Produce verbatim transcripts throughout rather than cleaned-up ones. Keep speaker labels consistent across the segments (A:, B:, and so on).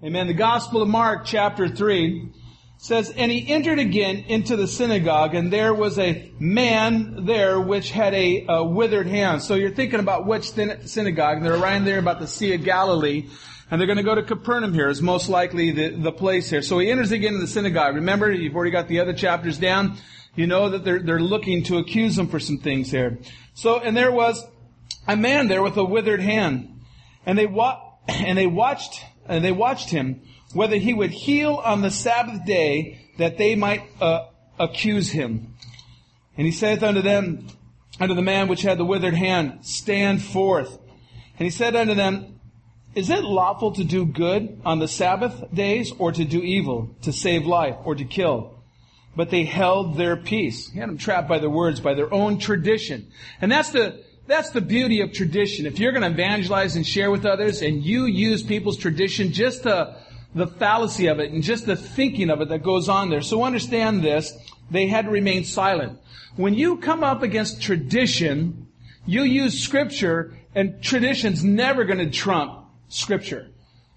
A: Amen. The Gospel of Mark, chapter three, says, And he entered again into the synagogue, and there was a man there which had a, a withered hand. So you're thinking about which synagogue. They're around there about the Sea of Galilee. And they're going to go to Capernaum here, is most likely the, the place here. So he enters again in the synagogue. Remember, you've already got the other chapters down. You know that they're, they're looking to accuse him for some things here. So, and there was a man there with a withered hand. And they wa- and they watched, and they watched him, whether he would heal on the Sabbath day, that they might uh, accuse him. And he saith unto them, unto the man which had the withered hand, Stand forth. And he said unto them, Is it lawful to do good on the Sabbath days, or to do evil, to save life, or to kill? But they held their peace. He had them trapped by their words, by their own tradition. And that's the that's the beauty of tradition. If you're going to evangelize and share with others, and you use people's tradition, just the the fallacy of it and just the thinking of it that goes on there. So understand this. They had to remain silent. When you come up against tradition, you use Scripture, and tradition's never going to trump Scripture.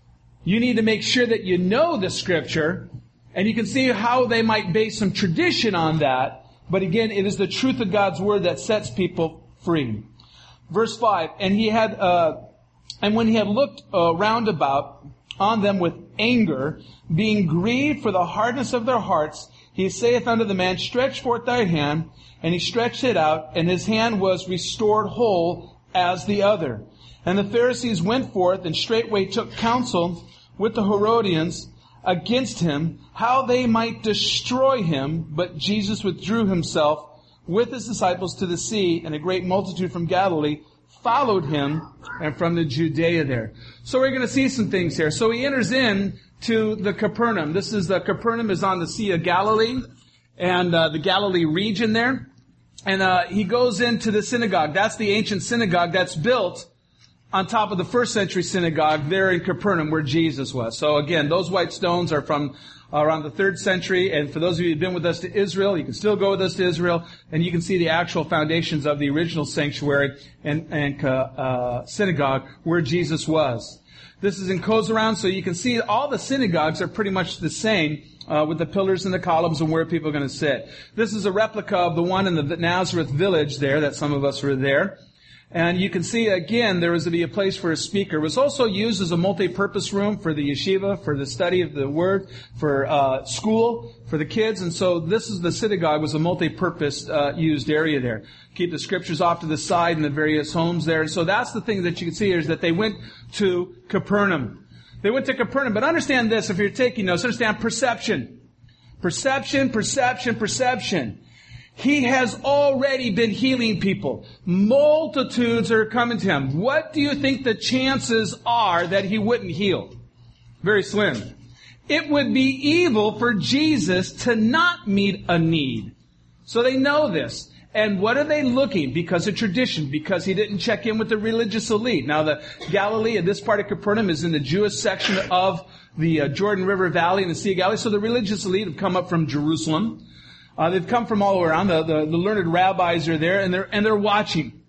A: You need to make sure that you know the Scripture, and you can see how they might base some tradition on that. But again, it is the truth of God's Word that sets people free. Verse five, And he had, uh, and when he had looked uh, round about on them with anger, being grieved for the hardness of their hearts, he saith unto the man, Stretch forth thy hand. And he stretched it out, and his hand was restored whole as the other. And the Pharisees went forth, and straightway took counsel with the Herodians against him, how they might destroy him. But Jesus withdrew himself with his disciples to the sea, and a great multitude from Galilee followed him, and from the Judea there. So we're going to see some things here. So he enters in to the Capernaum. This is the Capernaum is on the Sea of Galilee, and uh, the Galilee region there. And uh, he goes into the synagogue. That's the ancient synagogue that's built on top of the first century synagogue there in Capernaum where Jesus was. So again, those white stones are from around the third century. And for those of you who've been with us to Israel, you can still go with us to Israel, and you can see the actual foundations of the original sanctuary and, and uh, uh, synagogue where Jesus was. This is in Kozaround, so you can see all the synagogues are pretty much the same, uh, with the pillars and the columns and where people are going to sit. This is a replica of the one in the Nazareth village there, that some of us were there. And you can see, again, there was to be a place for a speaker. It was also used as a multi-purpose room for the yeshiva, for the study of the Word, for uh school, for the kids. And so this is the synagogue, was a multi-purpose uh used area there. Keep the Scriptures off to the side in the various homes there. And so that's the thing that you can see here, is that they went to Capernaum. They went to Capernaum. But understand this, if you're taking notes, understand perception. Perception, perception, perception. He has already been healing people. Multitudes are coming to him. What do you think the chances are that he wouldn't heal? Very slim. It would be evil for Jesus to not meet a need. So they know this. And what are they looking? Because of tradition. Because he didn't check in with the religious elite. Now the Galilee, this part of Capernaum, is in the Jewish section of the uh, Jordan River Valley and the Sea of Galilee. So the religious elite have come up from Jerusalem. Uh, they've come from all around. The, the, the learned rabbis are there, and they're and they're watching.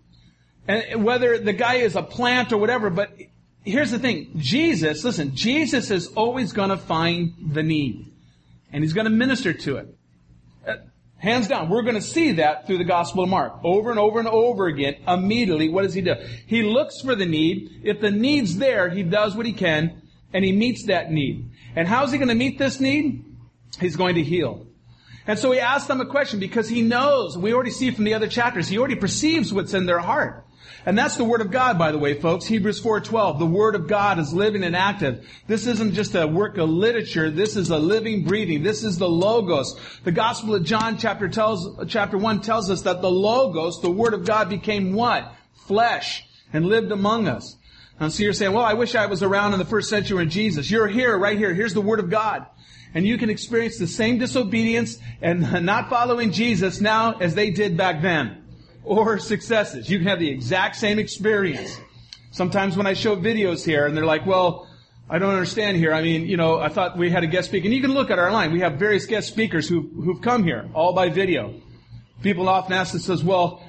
A: And whether the guy is a plant or whatever, but here's the thing: Jesus, listen, Jesus is always going to find the need, and he's going to minister to it. Uh, hands down, we're going to see that through the Gospel of Mark over and over and over again. Immediately, what does he do? He looks for the need. If the need's there, he does what he can, and he meets that need. And how's he going to meet this need? He's going to heal. And so he asks them a question because he knows, we already see from the other chapters, he already perceives what's in their heart. And that's the Word of God, by the way, folks. Hebrews four twelve. The Word of God is living and active. This isn't just a work of literature. This is a living, breathing. This is the Logos. The Gospel of John chapter tells, chapter one tells us that the Logos, the Word of God, became what? Flesh, and lived among us. And so you're saying, well, I wish I was around in the first century when Jesus. You're here, right here. Here's the Word of God. And you can experience the same disobedience and not following Jesus now as they did back then. Or successes. You can have the exact same experience. Sometimes when I show videos here and they're like, well, I don't understand here. I mean, you know, I thought we had a guest speaker. And you can look at our line. We have various guest speakers who, who've come here, all by video. People often ask us, says, well,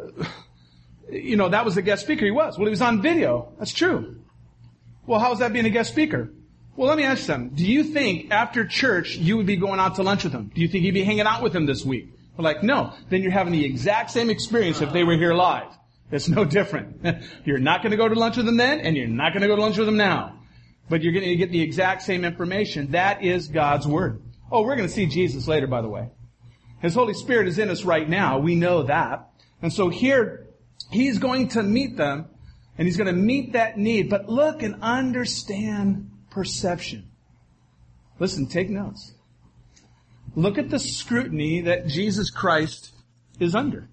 A: you know, that was the guest speaker. He was. Well, he was on video. That's true. Well, how is that being a guest speaker? Well, let me ask you something. Do you think after church you would be going out to lunch with them? Do you think you'd be hanging out with them this week? We're like, no. Then you're having the exact same experience if they were here live. It's no different. You're not going to go to lunch with them then, and you're not going to go to lunch with them now. But you're going to get the exact same information. That is God's Word. Oh, we're going to see Jesus later, by the way. His Holy Spirit is in us right now. We know that. And so here, He's going to meet them, and He's going to meet that need. But look and understand perception. Listen, take notes. Look at the scrutiny that Jesus Christ is under.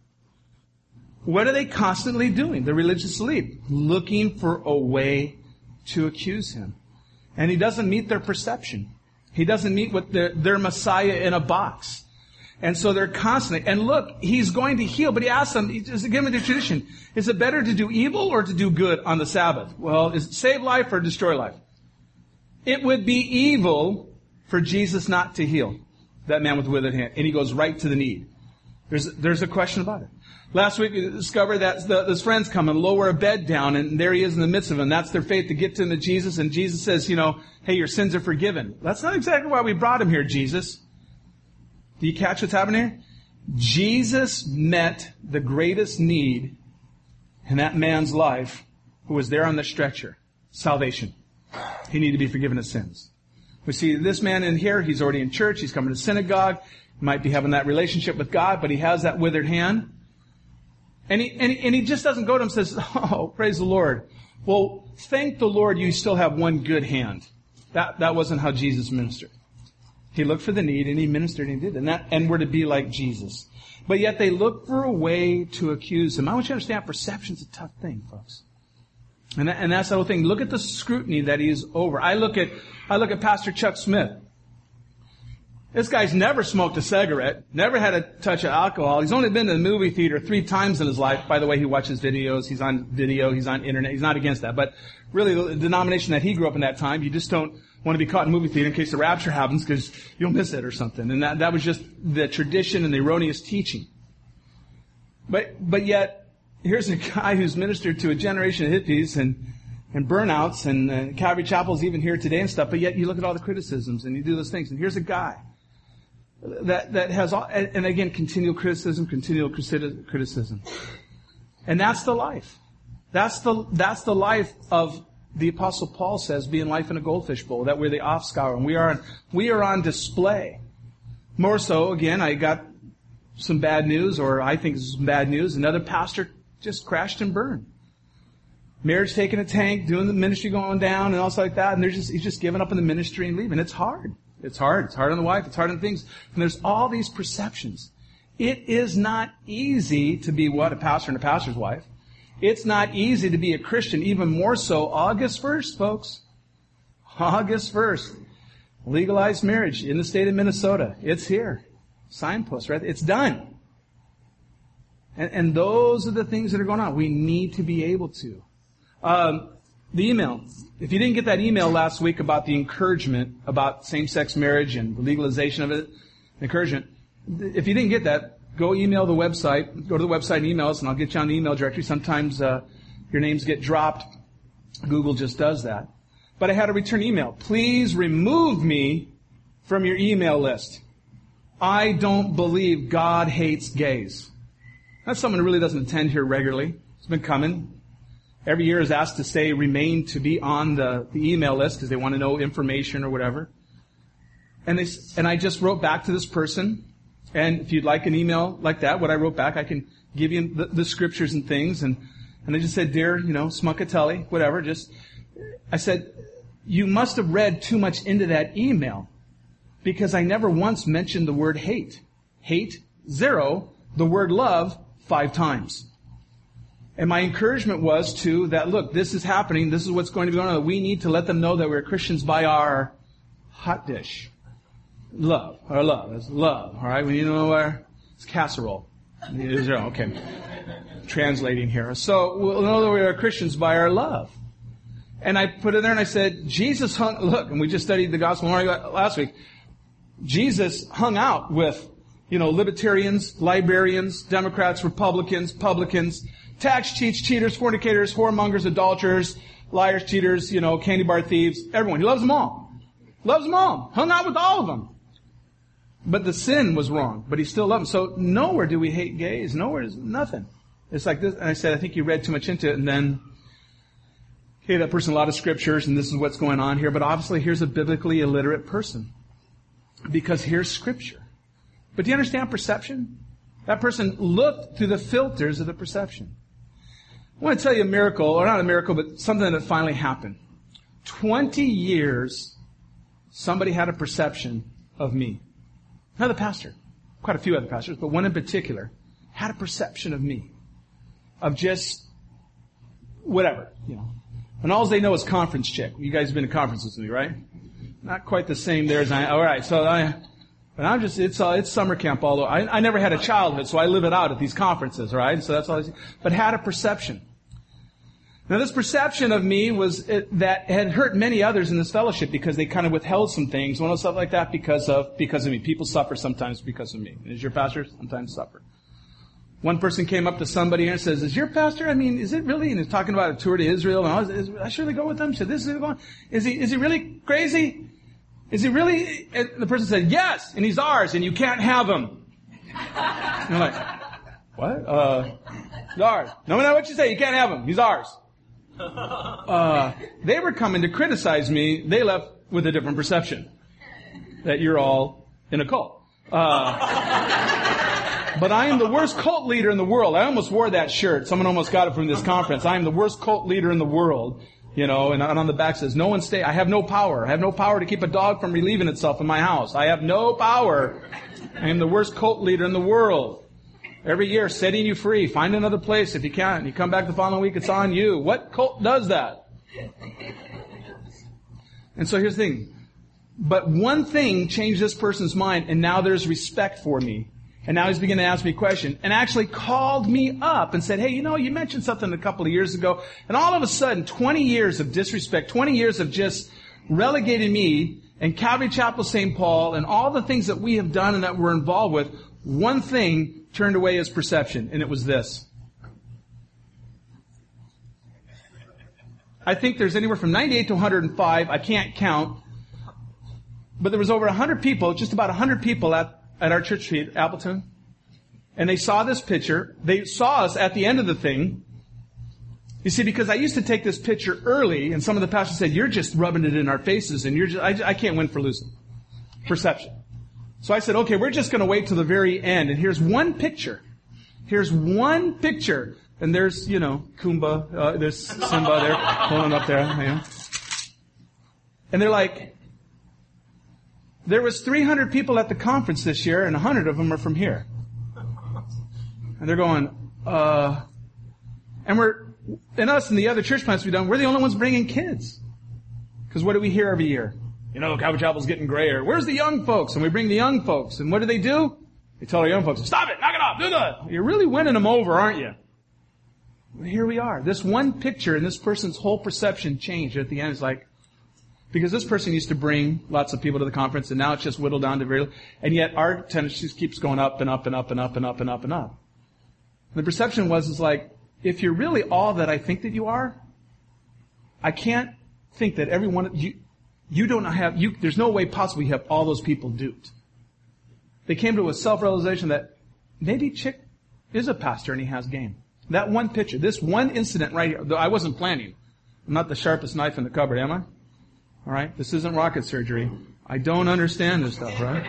A: What are they constantly doing? The religious elite, looking for a way to accuse Him. And He doesn't meet their perception. He doesn't meet with their, their Messiah in a box. And so they're constantly, and look, He's going to heal, but He asks them, He just give them the tradition, is it better to do evil or to do good on the Sabbath? Well, is it save life or destroy life? It would be evil for Jesus not to heal that man with the withered hand. And He goes right to the need. There's, there's a question about it. Last week we discovered that the, his friends come and lower a bed down, and there He is in the midst of them. That's their faith to get to him to Jesus, and Jesus says, you know, hey, your sins are forgiven. That's not exactly why we brought him here, Jesus. Do you catch what's happening here? Jesus met the greatest need in that man's life who was there on the stretcher. Salvation. He needed to be forgiven of sins. We see this man in here, he's already in church, he's coming to synagogue, he might be having that relationship with God, but he has that withered hand. And he, and he, and he just doesn't go to him and says, oh, praise the Lord. Well, thank the Lord you still have one good hand. That, that wasn't how Jesus ministered. He looked for the need and He ministered and He did. And that, and we're to be like Jesus. But yet they look for a way to accuse Him. I want you to understand perception's a tough thing, folks. And, that, and that's the whole thing. Look at the scrutiny that He's over. I look at, I look at Pastor Chuck Smith. This guy's never smoked a cigarette, never had a touch of alcohol. He's only been to the movie theater three times in his life. By the way, he watches videos. He's on video. He's on internet. He's not against that. But really, the denomination that he grew up in that time, you just don't want to be caught in a movie theater in case the rapture happens because you'll miss it or something. And that, that was just the tradition and the erroneous teaching. But, but yet, here's a guy who's ministered to a generation of hippies and, and burnouts, and uh, Calvary Chapel's even here today and stuff. But yet, you look at all the criticisms and you do those things. And here's a guy that, that has all, and, and again, continual criticism, continual criticism. And that's the life. That's the, that's the life of, the Apostle Paul says, being life in a goldfish bowl, that we're the offscour, and we are on, we are on display. More so, again, I got some bad news, or I think some bad news. Another pastor just crashed and burned. Marriage taking a tank, doing the ministry going down, and all stuff like that, and they're just, he's just giving up on the ministry and leaving. It's hard. It's hard. It's hard on the wife. It's hard on things. And there's all these perceptions. It is not easy to be what? A pastor and a pastor's wife. It's not easy to be a Christian, even more so August first, folks. August first. Legalized marriage in the state of Minnesota. It's here. Signpost, right? It's done. And, and those are the things that are going on. We need to be able to. Um, the email. If you didn't get that email last week about the encouragement about same-sex marriage and the legalization of it, encouragement, if you didn't get that, go email the website. Go to the website and email us, and I'll get you on the email directory. Sometimes uh, your names get dropped. Google just does that. But I had a return email. Please remove me from your email list. I don't believe God hates gays. That's someone who really doesn't attend here regularly. It's been coming. Every year is asked to stay, remain, to be on the, the email list because they want to know information or whatever. And they, and I just wrote back to this person. And if you'd like an email like that, what I wrote back, I can give you the, the scriptures and things. And, and I just said, dear, you know, Smuckatelli, whatever, just, I said, you must have read too much into that email because I never once mentioned the word hate. Hate, zero, the word love, five times. And my encouragement was to that, look, this is happening. This is what's going to be going on. We need to let them know that we're Christians by our hot dish. Love. Our love. It's love. All right? We need to know our, it's casserole. Zero. Okay. Translating here. So we'll know that we are Christians by our love. And I put it there and I said, Jesus hung, look, and we just studied the gospel last week. Jesus hung out with, you know, libertarians, librarians, Democrats, Republicans, publicans, tax cheats, cheaters, fornicators, whoremongers, adulterers, liars, cheaters, you know, candy bar thieves, everyone. He loves them all. Loves them all. Hung out with all of them. But the sin was wrong. But he still loved them. So nowhere do we hate gays. Nowhere is nothing. It's like this. And I said, I think you read too much into it. And then, okay, that person a lot of scriptures and this is what's going on here. But obviously here's a biblically illiterate person. Because here's scripture. But do you understand perception? That person looked through the filters of the perception. I want to tell you a miracle, or not a miracle, but something that finally happened. Twenty years, somebody had a perception of me. Another pastor, quite a few other pastors, but one in particular, had a perception of me. Of just whatever, you know. And all they know is conference chick. You guys have been to conferences with me, right? Not quite the same there as I, all right, so I, but I'm just, it's, uh, it's summer camp all over. I, I never had a childhood, so I live it out at these conferences, right? So that's all I see. But had a perception. Now this perception of me was, it, that had hurt many others in this fellowship because they kind of withheld some things, one of stuff like that because of, because of me. People suffer sometimes because of me. Is your pastor sometimes suffer? One person came up to somebody and says, is your pastor, I mean, is it really, and he's talking about a tour to Israel, and I, was, is, I should really go with him? He said, this is going, is he, is he really crazy? Is he really, and the person said, yes, and he's ours, and you can't have him. And I'm like, what? Uh, he's ours. No matter what you say, you can't have him. He's ours. Uh, they were coming to criticize me. They left with a different perception. That you're all in a cult. Uh, but I am the worst cult leader in the world. I almost wore that shirt. Someone almost got it from this conference. I am the worst cult leader in the world. You know, and on the back says, no one stay. I have no power. I have no power to keep a dog from relieving itself in my house. I have no power. I am the worst cult leader in the world. Every year, setting you free. Find another place if you can't. You come back the following week, it's on you. What cult does that? And so here's the thing. But one thing changed this person's mind, and now there's respect for me. And now he's beginning to ask me a question, and actually called me up and said, hey, you know, you mentioned something a couple of years ago, and all of a sudden, twenty years of disrespect, twenty years of just relegating me and Calvary Chapel Saint Paul and all the things that we have done and that we're involved with, one thing turned away his perception, and it was this. I think there's anywhere from ninety-eight to one hundred five, I can't count, but there was over one hundred people, just about one hundred people at at our church street, Appleton, and they saw this picture. They saw us at the end of the thing. You see, because I used to take this picture early, and some of the pastors said, you're just rubbing it in our faces, and you're just, I, I can't win for losing. Perception. So I said, okay, we're just going to wait till the very end, and here's one picture. Here's one picture. And there's, you know, Kumba, uh, there's Simba there, pulling up there. Yeah. And they're like, there was three hundred people at the conference this year, and one hundred of them are from here. And they're going, uh, and we're, and us and the other church plants we've done, we're the only ones bringing kids. Because what do we hear every year? You know, Calvary Chapel's getting grayer. Where's the young folks? And we bring the young folks. And what do they do? They tell our young folks, stop it, knock it off, do that. You're really winning them over, aren't you? Well, here we are. This one picture and this person's whole perception changed at the end. It's like, because this person used to bring lots of people to the conference, and now it's just whittled down to very little. And yet our attendance just keeps going up and up and up and up and up and up and up. And the perception was, is like, if you're really all that I think that you are, I can't think that everyone, you, you don't have, you, there's no way possible you have all those people duped. They came to a self-realization that maybe Chick is a pastor and he has game. That one picture, this one incident right here, though I wasn't planning. I'm not the sharpest knife in the cupboard, am I? All right? This isn't rocket surgery. I don't understand this stuff, right?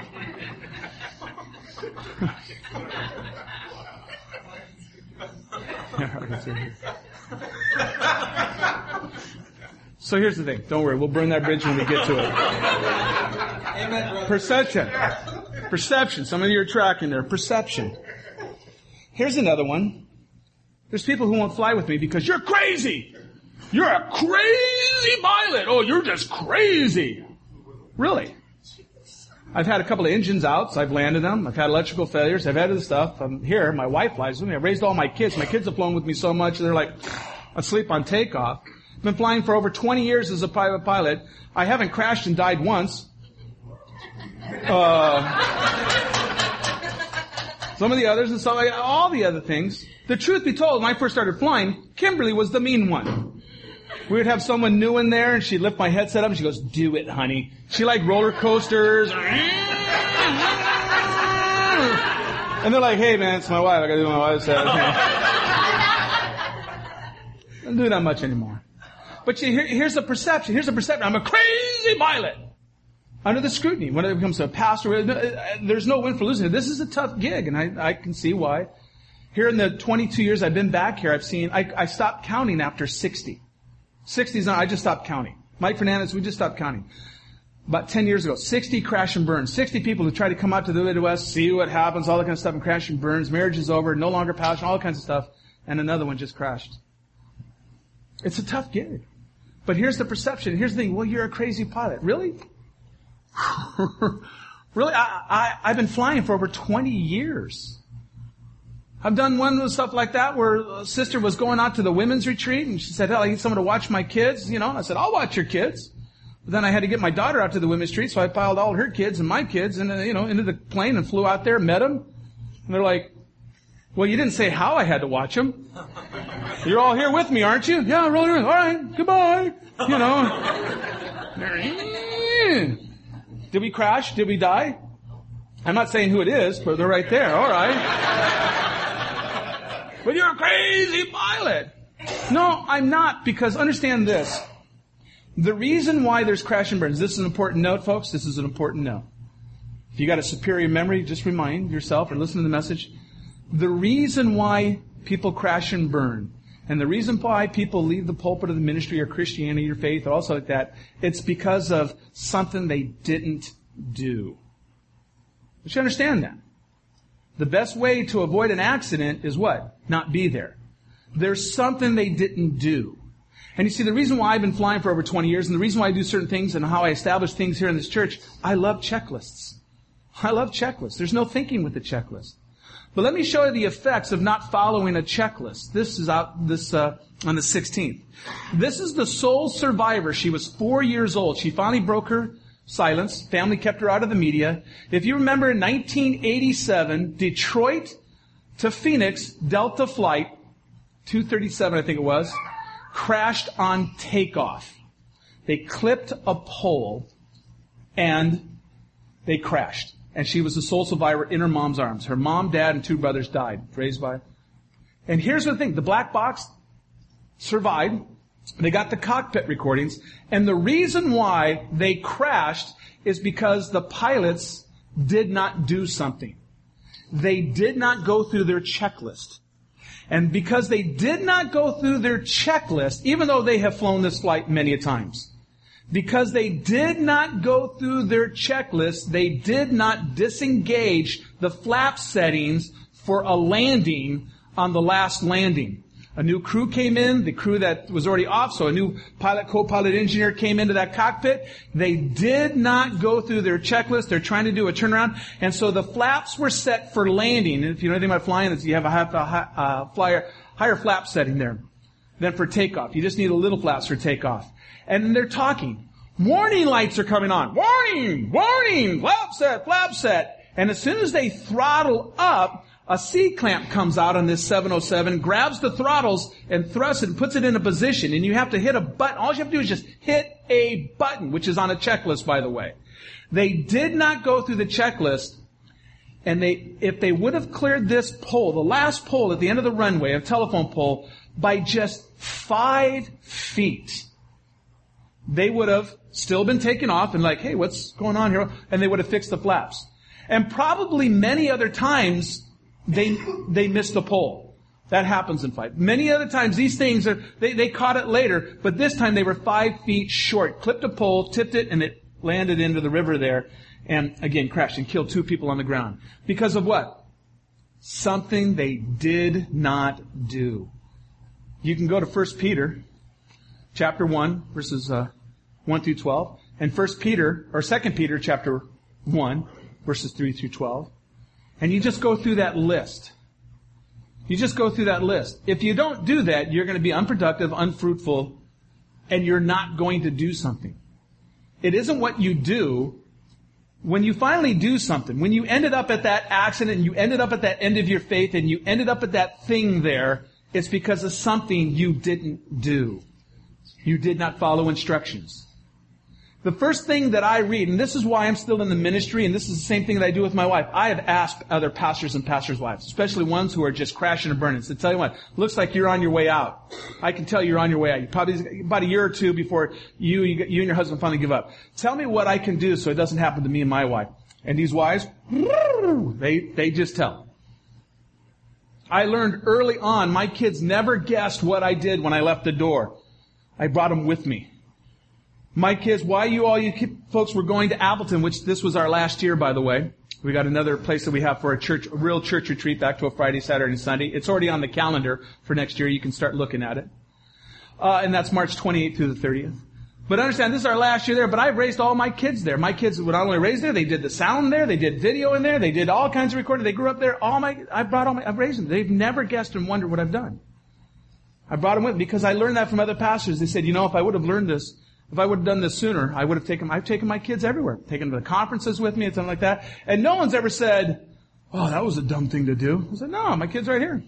A: So here's the thing. Don't worry. We'll burn that bridge when we get to it. Perception. Perception. Some of you are tracking there. Perception. Here's another one. There's people who won't fly with me because you're crazy. You're a crazy pilot. Oh, you're just crazy. Really? I've had a couple of engines out, so I've landed them. I've had electrical failures. I've had other stuff. I'm here. My wife flies with me. I've raised all my kids. My kids have flown with me so much, they're like asleep on takeoff. I've been flying for over twenty years as a private pilot. I haven't crashed and died once. Uh, some of the others and stuff like all the other things. The truth be told, when I first started flying, Kimberly was the mean one. We would have someone new in there, and she'd lift my headset up, and she goes, "Do it, honey." She liked roller coasters. And they're like, "Hey, man, it's my wife. I gotta do what my wife says." I don't do that much anymore. But see, here, here's the perception. Here's the perception. I'm a crazy pilot. Under the scrutiny. When it becomes a pastor, there's no win for losing. This is a tough gig, and I, I can see why. Here in the twenty-two years I've been back here, I've seen, I, I stopped counting after sixty. sixty is not, I just stopped counting. Mike Fernandez, we just stopped counting. About ten years ago, sixty crash and burns. sixty people who try to come out to the Midwest, see what happens, all that kind of stuff, and crash and burns. Marriage is over, no longer passion, all kinds of stuff. And another one just crashed. It's a tough gig. But here's the perception. Here's the thing. Well, you're a crazy pilot. Really? Really? I, I, I've been flying for over twenty years. I've done one of stuff like that where a sister was going out to the women's retreat and she said, "Hell, I need someone to watch my kids." You know, and I said, "I'll watch your kids." But then I had to get my daughter out to the women's retreat, so I piled all her kids and my kids and, you know, into the plane and flew out there, met them. And they're like, "Well, you didn't say how I had to watch them. You're all here with me, aren't you?" "Yeah, we're all here. All right, goodbye." You know. Did we crash? Did we die? I'm not saying who it is, but they're right there. All right. "But you're a crazy pilot." No, I'm not, because understand this. The reason why there's crash and burns, this is an important note, folks. This is an important note. If you got a superior memory, just remind yourself or listen to the message. The reason why people crash and burn, and the reason why people leave the pulpit of the ministry or Christianity or faith or also like that, it's because of something they didn't do. You should understand that. The best way to avoid an accident is what? Not be there. There's something they didn't do. And you see, the reason why I've been flying for over twenty years, and the reason why I do certain things and how I establish things here in this church, I love checklists. I love checklists. There's no thinking with the checklist. But let me show you the effects of not following a checklist. This is out this uh, on the sixteenth. This is the sole survivor. She was four years old. She finally broke her silence. Family kept her out of the media. If you remember, in nineteen eighty-seven, Detroit to Phoenix Delta flight two thirty-seven, I think it was, crashed on takeoff. They clipped a pole and they crashed. And she was the sole survivor in her mom's arms. Her mom, dad, and two brothers died. Praise by. And here's the thing. The black box survived. They got the cockpit recordings. And the reason why they crashed is because the pilots did not do something. They did not go through their checklist. And because they did not go through their checklist, even though they have flown this flight many a times, because they did not go through their checklist, they did not disengage the flap settings for a landing on the last landing. A new crew came in, the crew that was already off, so a new pilot, co-pilot, engineer came into that cockpit. They did not go through their checklist. They're trying to do a turnaround. And so the flaps were set for landing. And if you know anything about flying, you have a, high, a high, uh, flyer, higher flap setting there than for takeoff. You just need a little flaps for takeoff. And they're talking. Warning lights are coming on. Warning! Warning! Flap set! Flap set! And as soon as they throttle up, a C-clamp comes out on this seven oh seven, grabs the throttles and thrusts it and puts it in a position. And you have to hit a button. All you have to do is just hit a button, which is on a checklist, by the way. They did not go through the checklist. And they, if they would have cleared this pole, the last pole at the end of the runway, a telephone pole, by just five feet, they would have still been taken off and like, "Hey, what's going on here?" And they would have fixed the flaps. And probably many other times, they they missed the pole. That happens in flight. Many other times, these things are, they, they caught it later, but this time they were five feet short. Clipped a pole, tipped it, and it landed into the river there, and again crashed and killed two people on the ground. Because of what? Something they did not do. You can go to First Peter chapter one, verses uh, one through twelve, and First Peter, or Second Peter chapter one, verses three through twelve. And you just go through that list. You just go through that list. If you don't do that, you're going to be unproductive, unfruitful, and you're not going to do something. It isn't what you do. When you finally do something, when you ended up at that accident, and you ended up at that end of your faith, and you ended up at that thing there, it's because of something you didn't do. You did not follow instructions. The first thing that I read, and this is why I'm still in the ministry, and this is the same thing that I do with my wife. I have asked other pastors and pastors' wives, especially ones who are just crashing and burning, to tell you what, looks like you're on your way out. I can tell you're on your way out. You probably about a year or two before you, you, you and your husband finally give up. Tell me what I can do so it doesn't happen to me and my wife. And these wives, they they just tell. I learned early on, my kids never guessed what I did when I left the door. I brought them with me. My kids, why you all you folks were going to Appleton, which this was our last year, by the way. We got another place that we have for a church, a real church retreat back to a Friday, Saturday, and Sunday. It's already on the calendar for next year. You can start looking at it. Uh, and that's March twenty-eighth through the thirtieth. But understand, this is our last year there, but I've raised all my kids there. My kids were not only raised there, they did the sound there, they did video in there, they did all kinds of recording. They grew up there. All my, I brought all my, I've raised them. They've never guessed and wondered what I've done. I brought them with me because I learned that from other pastors. They said, you know, if I would have learned this, if I would have done this sooner, I would have taken, I've taken my kids everywhere. Taken them to conferences with me and something like that. And no one's ever said, oh, that was a dumb thing to do. I said, no, my kid's right here.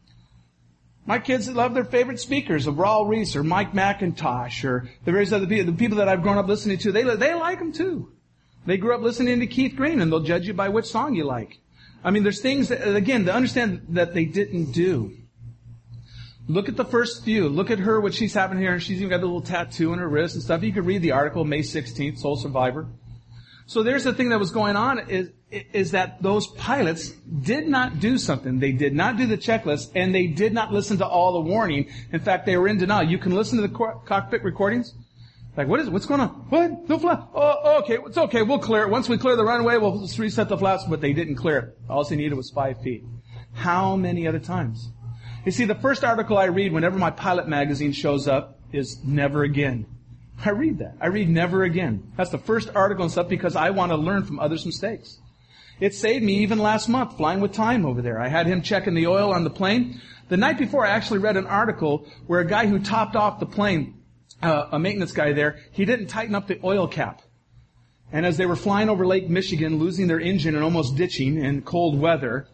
A: My kids love their favorite speakers, of Raul Reese or Mike McIntosh or the various other people, the people that I've grown up listening to. They, they like them too. They grew up listening to Keith Green, and they'll judge you by which song you like. I mean, there's things that, again, to understand that they didn't do. Look at the first few. Look at her, what she's having here, and she's even got a little tattoo on her wrist and stuff. You could read the article, May sixteenth, Soul Survivor. So there's the thing that was going on is, is that those pilots did not do something. They did not do the checklist, and they did not listen to all the warning. In fact, they were in denial. You can listen to the co- cockpit recordings. Like, what is it? What's going on? What? No flap. Oh, okay. It's okay. We'll clear it. Once we clear the runway, we'll just reset the flaps, but they didn't clear it. All they needed was five feet. How many other times? You see, the first article I read whenever my pilot magazine shows up is never again. I read that. I read never again. That's the first article and stuff because I want to learn from others' mistakes. It saved me even last month flying with Time over there. I had him checking the oil on the plane. The night before, I actually read an article where a guy who topped off the plane, uh, a maintenance guy there, he didn't tighten up the oil cap. And as they were flying over Lake Michigan, losing their engine and almost ditching in cold weather,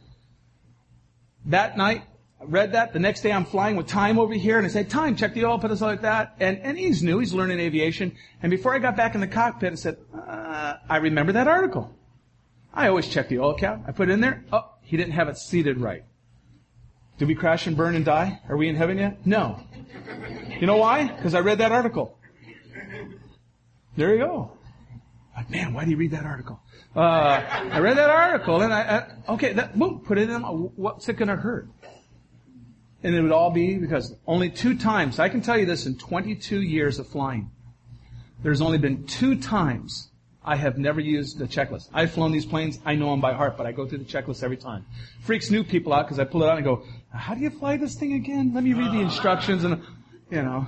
A: that night, I read that. The next day I'm flying with Time over here, and I said, Time, check the oil, put this like that. And, and he's new. He's learning aviation. And before I got back in the cockpit, I said, uh, I remember that article. I always check the oil cap. I put it in there. Oh, he didn't have it seated right. Did we crash and burn and die? Are we in heaven yet? No. You know why? Because I read that article. There you go. Like, man, why do you read that article? Uh, I read that article, and I, I okay, that, boom, put it in. What's it going to hurt? And it would all be because only two times, I can tell you this in twenty-two years of flying, there's only been two times I have never used the checklist. I've flown these planes, I know them by heart, but I go through the checklist every time. Freaks new people out because I pull it out and go, how do you fly this thing again? Let me read the instructions and, you know.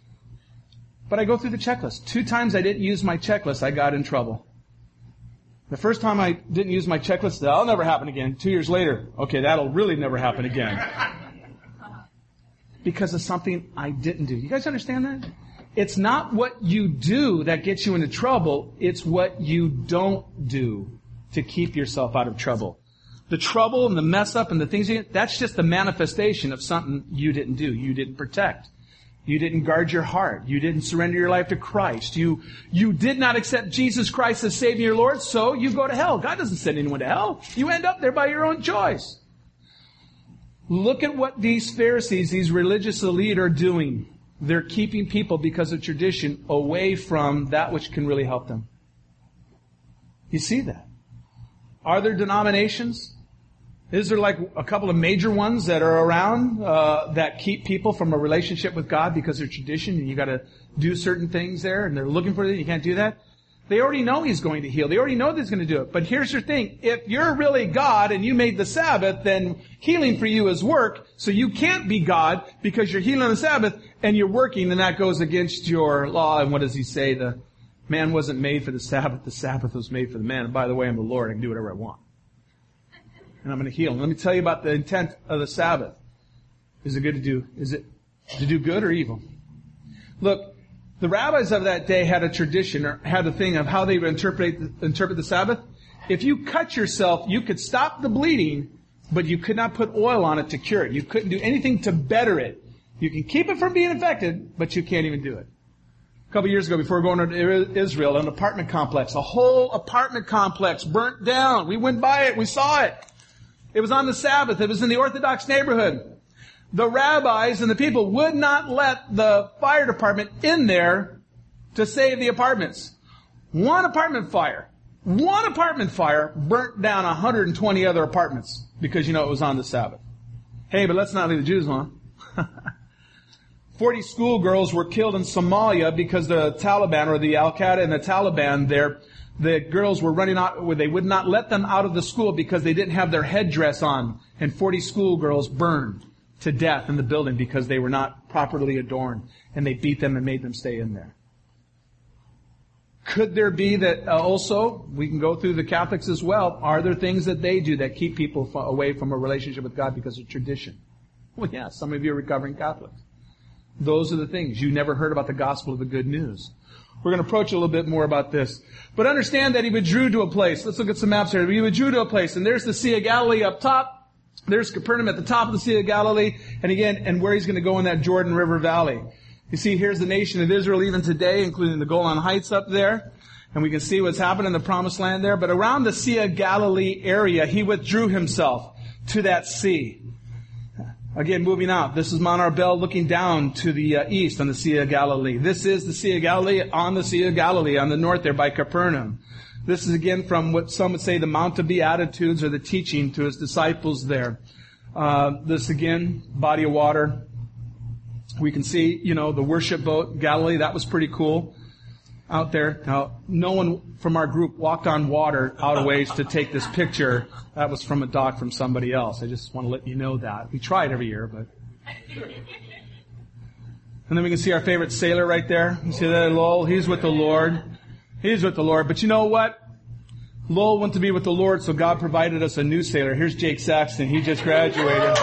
A: But I go through the checklist. Two times I didn't use my checklist, I got in trouble. The first time I didn't use my checklist, that'll never happen again. Two years later, okay, that'll really never happen again. Because of something I didn't do. You guys understand that? It's not what you do that gets you into trouble. It's what you don't do to keep yourself out of trouble. The trouble and the mess up and the things you, that's just the manifestation of something you didn't do. You didn't protect. You didn't guard your heart. You didn't surrender your life to Christ. You, you did not accept Jesus Christ as Savior and Lord, so you go to hell. God doesn't send anyone to hell. You end up there by your own choice. Look at what these Pharisees, these religious elite are doing. They're keeping people, because of tradition, away from that which can really help them. You see that? Are there denominations? Is there like a couple of major ones that are around uh, that keep people from a relationship with God because of tradition, and you got to do certain things there, and they're looking for it, and you can't do that? They already know He's going to heal. They already know that He's going to do it. But here's your thing. If you're really God and you made the Sabbath, then healing for you is work. So you can't be God because you're healing on the Sabbath and you're working, and that goes against your law. And what does He say? The man wasn't made for the Sabbath. The Sabbath was made for the man. And by the way, I'm the Lord. I can do whatever I want. And I'm going to heal. And let me tell you about the intent of the Sabbath. Is it good to do? Is it to do good or evil? Look. The rabbis of that day had a tradition, or had a thing of how they would interpret, interpret the Sabbath. If you cut yourself, you could stop the bleeding, but you could not put oil on it to cure it. You couldn't do anything to better it. You can keep it from being infected, but you can't even do it. A couple years ago, before going to Israel, an apartment complex, a whole apartment complex burnt down. We went by it. We saw it. It was on the Sabbath. It was in the Orthodox neighborhood. The rabbis and the people would not let the fire department in there to save the apartments. One apartment fire, one apartment fire burnt down one hundred twenty other apartments because, you know, it was on the Sabbath. Hey, but let's not leave the Jews alone. forty schoolgirls were killed in Somalia because the Taliban, or the Al-Qaeda and the Taliban there, the girls were running out, they would not let them out of the school because they didn't have their headdress on. And forty schoolgirls burned to death in the building because they were not properly adorned. And they beat them and made them stay in there. Could there be that uh, also, we can go through the Catholics as well, are there things that they do that keep people f- away from a relationship with God because of tradition? Well, yeah, some of you are recovering Catholics. Those are the things. You never heard about the gospel of the good news. We're going to approach a little bit more about this. But understand that he withdrew to a place. Let's look at some maps here. He withdrew to a place, and there's the Sea of Galilee up top. There's Capernaum at the top of the Sea of Galilee. And again, and where he's going to go in that Jordan River Valley. You see, here's the nation of Israel even today, including the Golan Heights up there. And we can see what's happened in the Promised Land there. But around the Sea of Galilee area, he withdrew himself to that sea. Again, moving out. This is Mount Arbel looking down to the uh, east on the Sea of Galilee. This is the Sea of Galilee on the Sea of Galilee on the north there by Capernaum. This is again from what some would say the Mount of Beatitudes, or the teaching to his disciples there. Uh, this again, body of water. We can see, you know, the worship boat, Galilee. That was pretty cool out there. Now, no one from our group walked on water out of ways to take this picture. That was from a doc from somebody else. I just want to let you know that. We try it every year, but... And then we can see our favorite sailor right there. You see that, Lowell? He's with the Lord. He's with the Lord. But you know what? Lowell went to be with the Lord, so God provided us a new sailor. Here's Jake Saxton. He just graduated.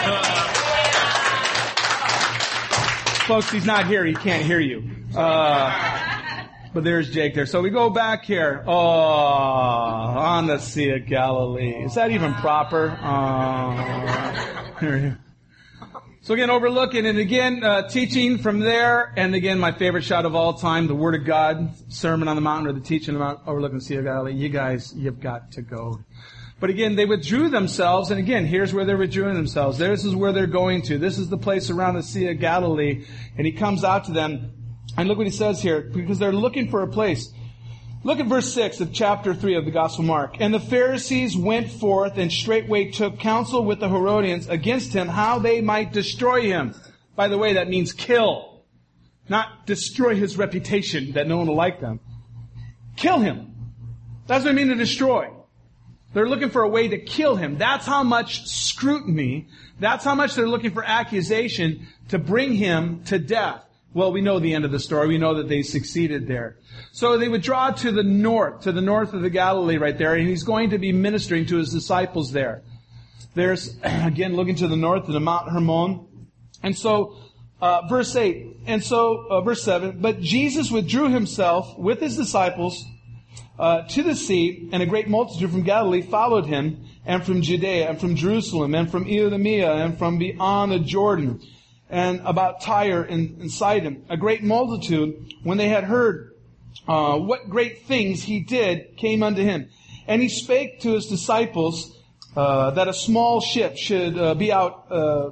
A: Folks, he's not here. He can't hear you. Uh, but there's Jake there. So we go back here. Oh, on the Sea of Galilee. Is that even proper? Oh. Here. So again, overlooking and again, uh, teaching from there. And again, my favorite shot of all time, the Word of God, Sermon on the Mountain, or the teaching on the Mountain, overlooking the Sea of Galilee. You guys, you've got to go. But again, they withdrew themselves, and again, here's where they're withdrawing themselves. This is where they're going to. This is the place around the Sea of Galilee. And he comes out to them, and look what he says here, because they're looking for a place. Look at verse six of chapter three of the Gospel of Mark. And the Pharisees went forth and straightway took counsel with the Herodians against him, how they might destroy him. By the way, that means kill. Not destroy his reputation, that no one will like them. Kill him. That's what I mean to destroy. They're looking for a way to kill him. That's how much scrutiny, that's how much they're looking for accusation to bring him to death. Well, we know the end of the story. We know that they succeeded there. So they withdraw to the north, to the north of the Galilee right there, and he's going to be ministering to his disciples there. There's, again, looking to the north, to the Mount Hermon. And so, uh, verse eight, and so, uh, verse seven, but Jesus withdrew himself with his disciples Uh, to the sea, and a great multitude from Galilee followed him, and from Judea, and from Jerusalem, and from Idumea, and from beyond the Jordan, and about Tyre and, and Sidon. A great multitude, when they had heard uh, what great things he did, came unto him. And he spake to his disciples uh, that a small ship should uh, be out, uh,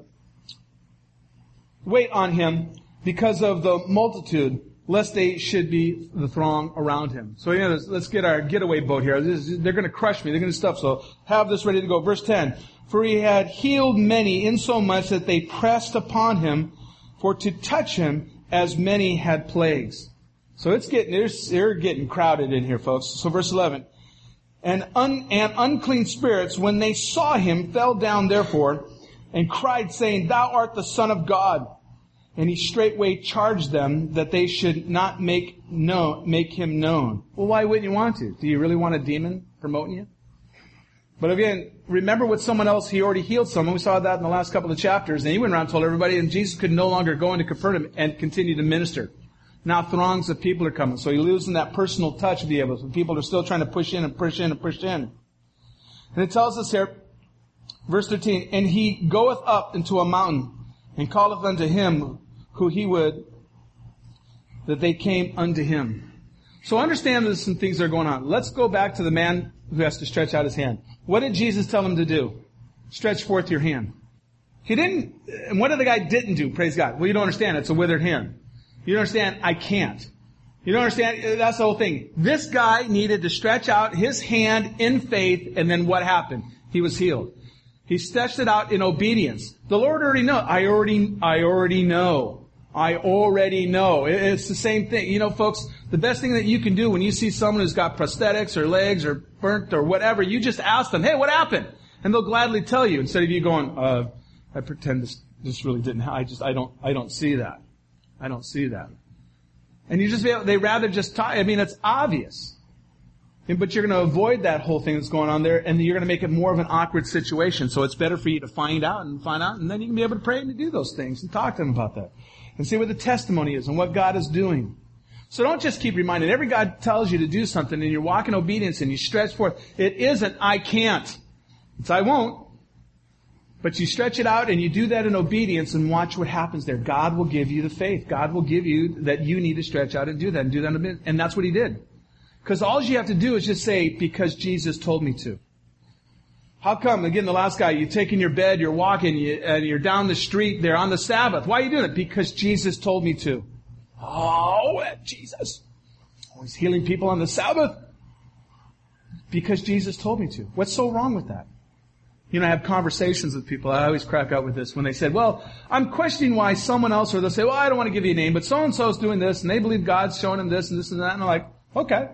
A: wait on him, because of the multitude, lest they should be the throng around him. So yeah, let's, let's get our getaway boat here. This is, they're going to crush me. They're going to stuff. So have this ready to go. Verse ten. For he had healed many, insomuch that they pressed upon him for to touch him, as many had plagues. So it's getting, they're, they're getting crowded in here, folks. So verse eleven. And, un, and unclean spirits, when they saw him, fell down therefore, and cried, saying, Thou art the Son of God. And he straightway charged them that they should not make know, make him known. Well, why wouldn't you want to? Do you really want a demon promoting you? But again, remember what someone else, he already healed someone. We saw that in the last couple of chapters. And he went around and told everybody, and Jesus could no longer go into Capernaum and continue to minister. Now throngs of people are coming. So you're losing that personal touch of the able. People are still trying to push in and push in and push in. And it tells us here, verse thirteen, and he goeth up into a mountain, and calleth unto him who he would, that they came unto him. So understand there's some things that are going on. Let's go back to the man who has to stretch out his hand. What did Jesus tell him to do? Stretch forth your hand. He didn't, and what did the guy didn't do? Praise God. Well, you don't understand. It's a withered hand. You don't understand. I can't. You don't understand. That's the whole thing. This guy needed to stretch out his hand in faith, and then what happened? He was healed. He stretched it out in obedience. The Lord already knows. I already, I already know. I already know. It's the same thing. You know, folks, the best thing that you can do when you see someone who's got prosthetics or legs or burnt or whatever, you just ask them, hey, what happened? And they'll gladly tell you instead of you going, uh, I pretend this, this really didn't happen. I just, I don't, I don't see that. I don't see that. And you just, they rather just talk. I mean, it's obvious. But you're going to avoid that whole thing that's going on there, and you're going to make it more of an awkward situation. So it's better for you to find out and find out, and then you can be able to pray and do those things and talk to them about that. And see what the testimony is and what God is doing. So don't just keep reminding. Every God tells you to do something, and you're walking obedience, and you stretch forth. It isn't, I can't. It's, I won't. But you stretch it out, and you do that in obedience, and watch what happens there. God will give you the faith. God will give you that you need to stretch out and do that, and do that in obedience. And that's what he did. Because all you have to do is just say, because Jesus told me to. How come? Again, the last guy, you're taking your bed, you're walking, you, and you're down the street there on the Sabbath. Why are you doing it? Because Jesus told me to. Oh, Jesus. Oh, he's healing people on the Sabbath. Because Jesus told me to. What's so wrong with that? You know, I have conversations with people. I always crack up with this when they said, well, I'm questioning why someone else, or they'll say, well, I don't want to give you a name, but so-and-so is doing this, and they believe God's showing them this and this and that. And I'm like, okay.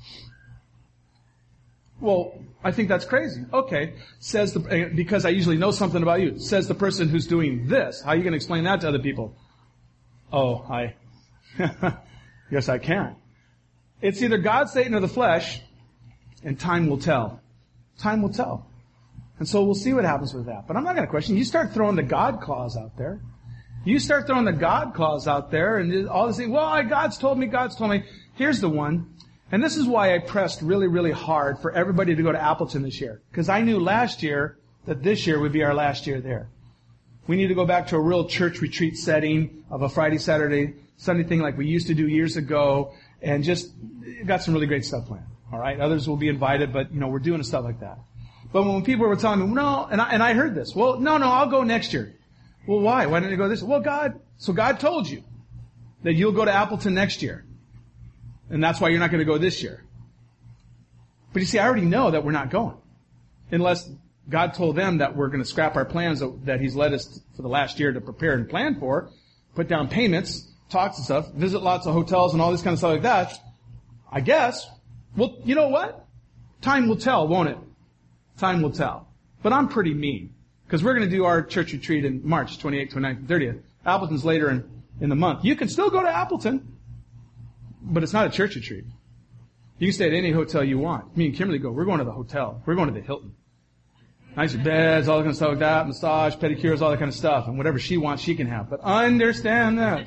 A: Well, I think that's crazy. Okay. Says the, because I usually know something about you. Says the person who's doing this. How are you going to explain that to other people? Oh, I, yes, I can. It's either God, Satan, or the flesh, and time will tell. Time will tell. And so we'll see what happens with that. But I'm not going to question. You start throwing the God clause out there. You start throwing the God clause out there, and all this thing, well, God's told me, God's told me. Here's the one. And this is why I pressed really, really hard for everybody to go to Appleton this year. Because I knew last year that this year would be our last year there. We need to go back to a real church retreat setting of a Friday, Saturday, Sunday thing like we used to do years ago. And just got some really great stuff planned. All right? Others will be invited, but, you know, we're doing stuff like that. But when people were telling me, no, and I, and I heard this. Well, no, no, I'll go next year. Well, why? Why didn't you go this year? Well, God, so God told you that you'll go to Appleton next year. And that's why you're not going to go this year. But you see, I already know that we're not going. Unless God told them that we're going to scrap our plans that He's led us for the last year to prepare and plan for, put down payments, talks and stuff, visit lots of hotels and all this kind of stuff like that. I guess. Well, you know what? Time will tell, won't it? Time will tell. But I'm pretty mean. Because we're going to do our church retreat in March twenty-eighth, twenty-ninth, and thirtieth. Appleton's later in, in the month. You can still go to Appleton. But it's not a church retreat. You can stay at any hotel you want. Me and Kimberly go, we're going to the hotel. We're going to the Hilton. Nice beds, all that kind of stuff like that, massage, pedicures, all that kind of stuff. And whatever she wants, she can have. But understand that.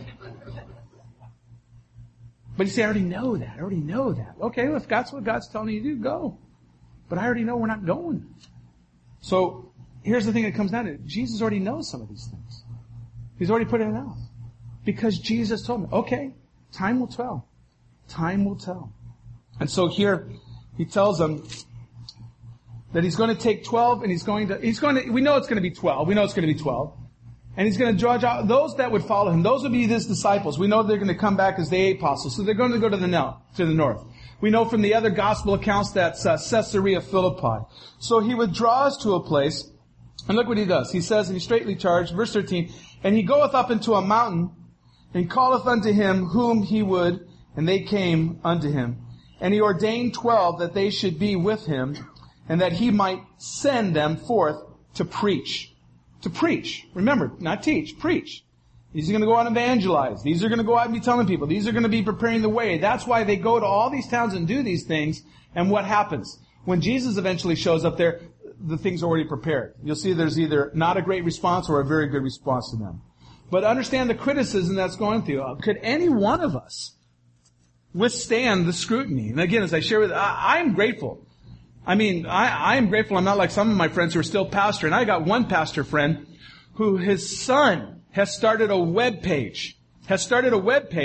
A: But you see, I already know that. I already know that. Okay, well, if that's what God's telling you to do, go. But I already know we're not going. So, here's the thing that comes down to it. Jesus already knows some of these things. He's already put it out. Because Jesus told me, okay, time will tell. Time will tell. And so here, he tells them that he's going to take twelve and he's going to, he's going to, we know it's going to be twelve. We know it's going to be twelve. And he's going to judge out those that would follow him. Those would be his disciples. We know they're going to come back as the eight apostles. So they're going to go to the north, to the north. We know from the other gospel accounts that's uh, Caesarea Philippi. So he withdraws to a place, and look what he does. He says, and he's straightly charged, verse thirteen, and he goeth up into a mountain, and calleth unto him whom he would, and they came unto him. And he ordained twelve that they should be with him, and that he might send them forth to preach. To preach. Remember, not teach, preach. These are going to go out and evangelize. These are going to go out and be telling people. These are going to be preparing the way. That's why they go to all these towns and do these things. And what happens? When Jesus eventually shows up there, the things are already prepared. You'll see there's either not a great response or a very good response to them. But understand the criticism that's going through. Could any one of us withstand the scrutiny? And again, as I share with you, I, I'm grateful. I mean, I, I am grateful I'm not like some of my friends who are still pastor. And I got one pastor friend who his son has started a web page, has started a web page,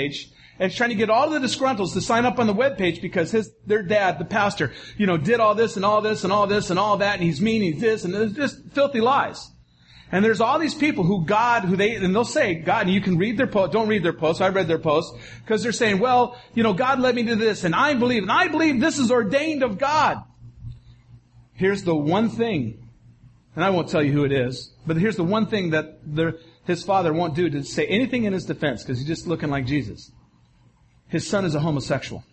A: And he's trying to get all of the disgruntles to sign up on the webpage because his, their dad, the pastor, you know, did all this and all this and all this and all that, and he's mean, he's this, and it's just filthy lies. And there's all these people who God, who they, and they'll say, God, and you can read their post, don't read their posts, I read their posts, because they're saying, well, you know, God led me to this, and I believe, and I believe this is ordained of God. Here's the one thing, and I won't tell you who it is, but here's the one thing that the, his father won't do to say anything in his defense, because he's just looking like Jesus. His son is a homosexual.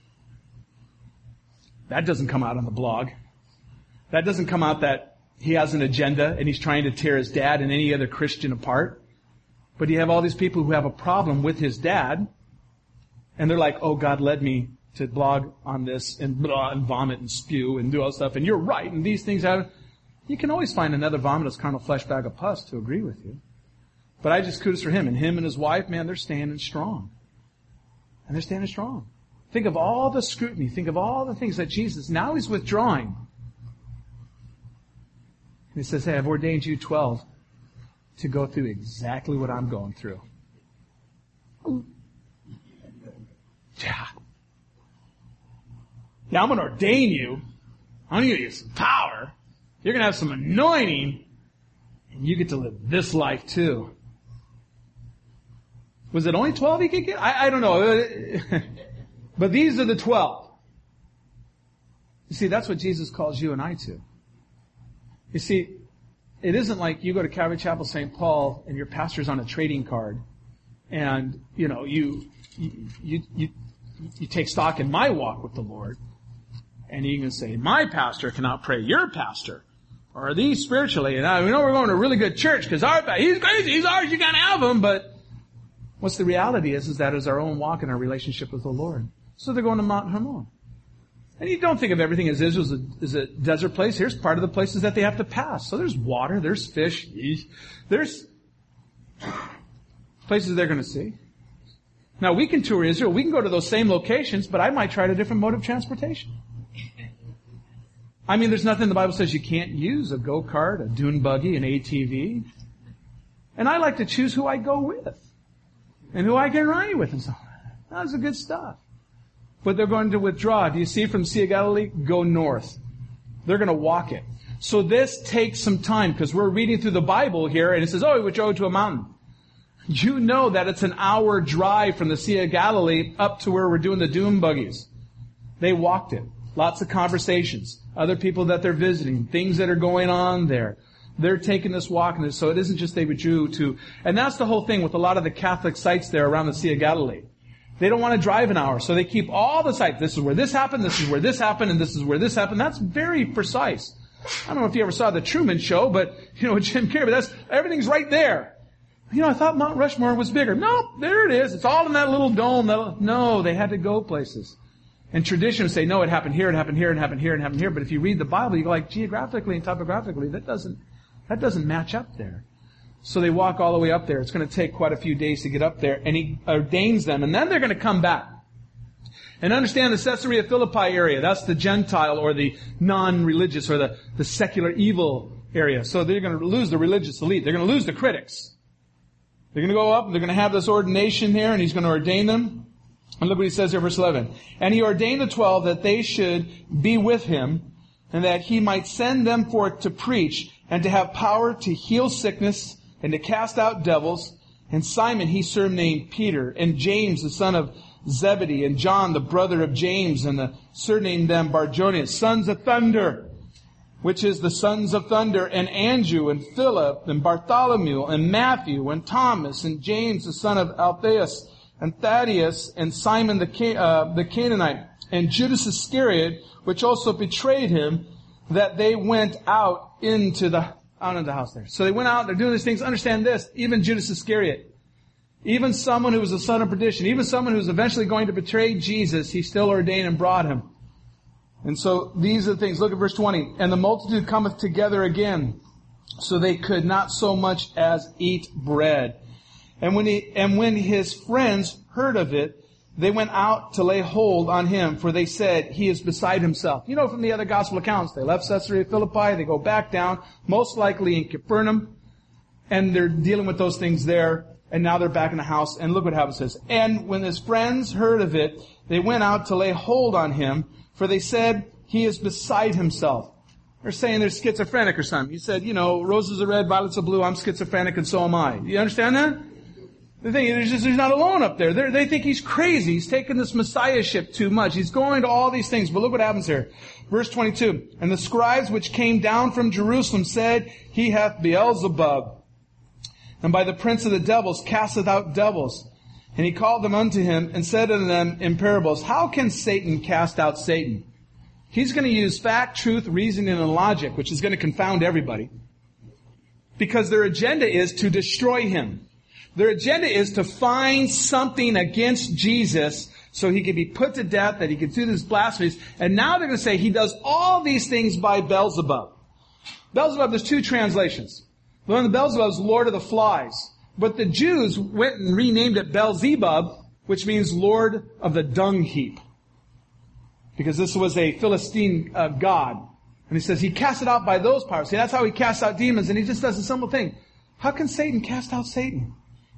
A: That doesn't come out on the blog. That doesn't come out that he has an agenda and he's trying to tear his dad and any other Christian apart. But you have all these people who have a problem with his dad, and they're like, oh, God led me to blog on this and blah, and vomit and spew and do all this stuff, and you're right, and these things happen. You can always find another vomitous carnal flesh bag of pus to agree with you. But I just kudos for him. And him and his wife, man, they're standing strong. And they're standing strong. Think of all the scrutiny. Think of all the things that Jesus, now he's withdrawing. And he says, hey, I've ordained you twelve to go through exactly what I'm going through. Yeah. Yeah, I'm going to ordain you. I'm going to give you some power. You're going to have some anointing. And you get to live this life too. Was it only twelve he could get? I, I don't know. But these are the twelve. You see, that's what Jesus calls you and I to. You see, it isn't like you go to Calvary Chapel Saint Paul and your pastor's on a trading card and, you know, you, you, you, you, you take stock in my walk with the Lord and you can say, my pastor cannot pray your pastor. Or these spiritually, and I, we know we're going to a really good church because our, he's crazy, he's ours, you can't have him, but what's the reality is, is that is our own walk in our relationship with the Lord. So they're going to Mount Hermon. And you don't think of everything as Israel as a, as a desert place. Here's part of the places that they have to pass. So there's water, there's fish, there's places they're going to see. Now we can tour Israel, we can go to those same locations, but I might try a different mode of transportation. I mean, there's nothing the Bible says you can't use, a go-kart, a dune buggy, an A T V. And I like to choose who I go with. And who I can ride with and so on. That's the good stuff. But they're going to withdraw. Do you see from Sea of Galilee? Go north. They're going to walk it. So this takes some time because we're reading through the Bible here and it says, oh, we withdrew to a mountain. You know that it's an hour drive from the Sea of Galilee up to where we're doing the dune buggies. They walked it. Lots of conversations. Other people that they're visiting. Things that are going on there. They're taking this walk, and so it isn't just they withdrew to, and that's the whole thing with a lot of the Catholic sites there around the Sea of Galilee. They don't want to drive an hour, so they keep all the sites. This is where this happened, this is where this happened, and this is where this happened. That's very precise. I don't know if you ever saw the Truman Show, but, you know, Jim Carrey, but that's, everything's right there. You know, I thought Mount Rushmore was bigger. No, there it is. It's all in that little dome. That, no, they had to go places. And tradition would say, no, it happened here, it happened here, it happened here, it happened here. But if you read the Bible, you go like, geographically and topographically, that doesn't, that doesn't match up there. So they walk all the way up there. It's going to take quite a few days to get up there. And he ordains them. And then they're going to come back. And understand the Caesarea Philippi area. That's the Gentile or the non-religious or the, the secular evil area. So they're going to lose the religious elite. They're going to lose the critics. They're going to go up and they're going to have this ordination here and he's going to ordain them. And look what he says here, verse eleven. And he ordained the twelve that they should be with him and that he might send them forth to preach and to have power to heal sickness and to cast out devils. And Simon he surnamed Peter, and James the son of Zebedee, and John the brother of James, and the surnamed them Barjonius, sons of thunder, which is the sons of thunder, and Andrew, and Philip, and Bartholomew, and Matthew, and Thomas, and James the son of Alphaeus, and Thaddeus, and Simon the, Can- uh, the Canaanite, and Judas Iscariot, which also betrayed him, that they went out into the out into the house there. So they went out, they're doing these things. Understand this, even Judas Iscariot, even someone who was a son of perdition, even someone who was eventually going to betray Jesus, he still ordained and brought him. And so these are the things. Look at verse twenty. And the multitude cometh together again, so they could not so much as eat bread. And when he, and when his friends heard of it, they went out to lay hold on him, for they said, he is beside himself. You know from the other gospel accounts, they left Caesarea Philippi, they go back down, most likely in Capernaum, and they're dealing with those things there. And now they're back in the house, and look what happens. Says, and when his friends heard of it, they went out to lay hold on him, for they said, he is beside himself. They're saying they're schizophrenic or something. He said, you know, roses are red, violets are blue, I'm schizophrenic, and so am I. You understand that? The thing is, just, he's not alone up there. They're, they think he's crazy. He's taking this messiahship too much. He's going to all these things. But look what happens here. Verse twenty-two. And the scribes which came down from Jerusalem said, he hath Beelzebub, and by the prince of the devils casteth out devils. And he called them unto him, and said unto them in parables, how can Satan cast out Satan? He's going to use fact, truth, reasoning, and logic, which is going to confound everybody. Because their agenda is to destroy him. Their agenda is to find something against Jesus so he can be put to death, that he can do this blasphemies. And now they're going to say he does all these things by Beelzebub. Beelzebub, there's two translations. The one of the Beelzebub is Lord of the Flies. But the Jews went and renamed it Beelzebub, which means Lord of the Dung Heap. Because this was a Philistine uh, god. And he says he cast it out by those powers. See, that's how he casts out demons. And he just does a simple thing. How can Satan cast out Satan?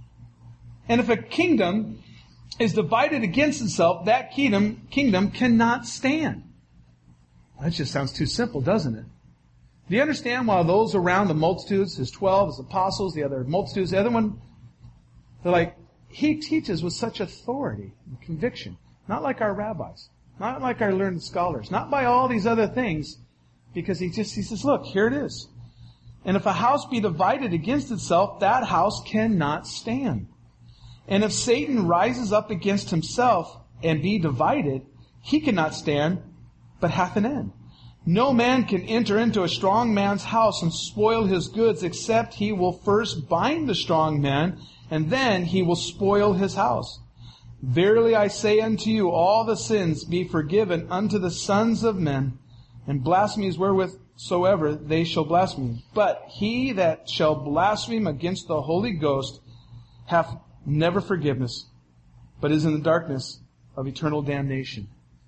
A: And if a kingdom is divided against itself, that kingdom, kingdom cannot stand. That just sounds too simple, doesn't it? Do you understand why those around the multitudes, his twelve, his apostles, the other multitudes, the other one, they're like, he teaches with such authority and conviction. Not like our rabbis. Not like our learned scholars. Not by all these other things. Because he just, he says, look, here it is. And if a house be divided against itself, that house cannot stand. And if Satan rises up against himself and be divided, he cannot stand, but hath an end. No man can enter into a strong man's house and spoil his goods, except he will first bind the strong man, and then he will spoil his house. Verily I say unto you, all the sins be forgiven unto the sons of men, and blasphemies wherewithsoever they shall blaspheme. But he that shall blaspheme against the Holy Ghost hath never forgiveness, but is in the darkness of eternal damnation.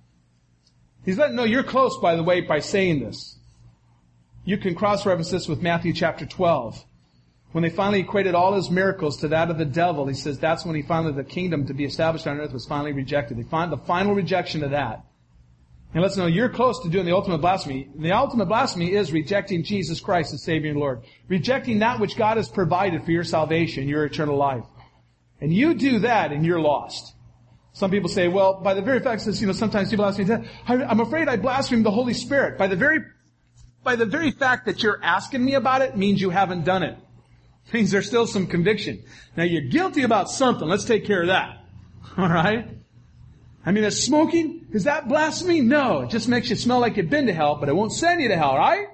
A: He's letting know you're close, by the way, by saying this. You can cross-reference this with Matthew chapter twelve. When they finally equated all his miracles to that of the devil, he says that's when he finally, the kingdom to be established on earth was finally rejected. They find the final rejection of that. And let's know you're close to doing the ultimate blasphemy. The ultimate blasphemy is rejecting Jesus Christ as Savior and Lord. Rejecting that which God has provided for your salvation, your eternal life. And you do that and you're lost. Some people say, well, by the very fact that, you know, sometimes people ask me, I'm afraid I blaspheme the Holy Spirit. By the very, by the very fact that you're asking me about it means you haven't done it. It means there's still some conviction. Now you're guilty about something. Let's take care of that. Alright? I mean, is smoking, is that blasphemy? No. It just makes you smell like you've been to hell, but it won't send you to hell, right?